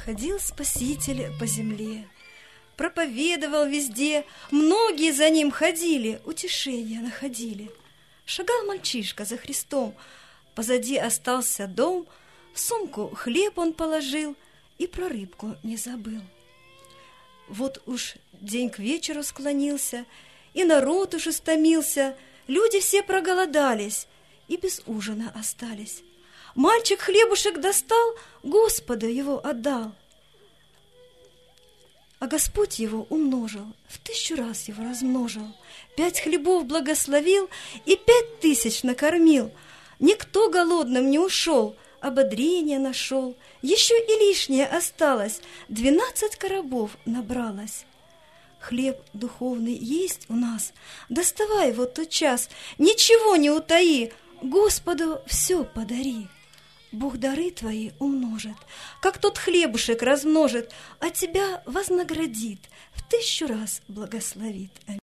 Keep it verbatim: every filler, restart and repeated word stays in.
Ходил Спаситель по земле, проповедовал везде, многие за ним ходили, утешения находили. Шагал мальчишка за Христом, позади остался дом, в сумку хлеб он положил и про рыбку не забыл. Вот уж день к вечеру склонился, и народ уж истомился, люди все проголодались и без ужина остались. Мальчик хлебушек достал, Господу его отдал. А Господь его умножил, в тысячу раз его размножил, пять хлебов благословил и пять тысяч накормил. Никто голодным не ушел, ободрение нашел, еще и лишнее осталось, двенадцать коробов набралось. Хлеб духовный есть у нас, доставай вот тот час, ничего не утаи, Господу все подари. Бог дары твои умножит, как тот хлебушек размножит, а тебя вознаградит, в тысячу раз благословит.